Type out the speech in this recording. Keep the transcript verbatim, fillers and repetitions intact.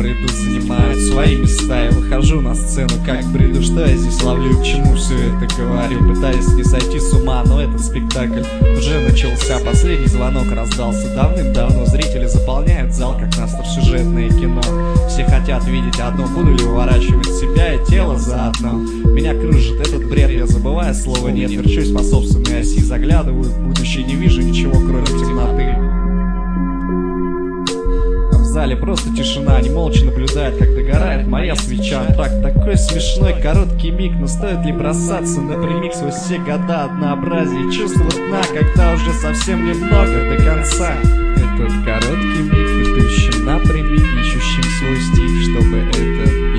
иду, занимают свои места. Я выхожу на сцену, как бреду, что я здесь ловлю, к чему все это говорю. Пытаюсь не сойти с ума, но этот спектакль уже начался. Последний звонок раздался давным-давно. Зрители заполняют зал, как на остросюжетное кино. Все хотят видеть одно, буду ли уворачивать себя и тело заодно. Меня кружит этот бред, я забываю слово нет. Верчусь по собственной оси, заглядываю в будущее, не вижу ничего, кроме темноты. В зале просто тишина, они молча наблюдают, как догорает моя свеча. Так, такой смешной короткий миг, но стоит ли бросаться напрямик сквозь все года однообразия и чувство дна, когда уже совсем немного до конца. Этот короткий миг, идущий напрямик, ищущим свой стих, чтобы это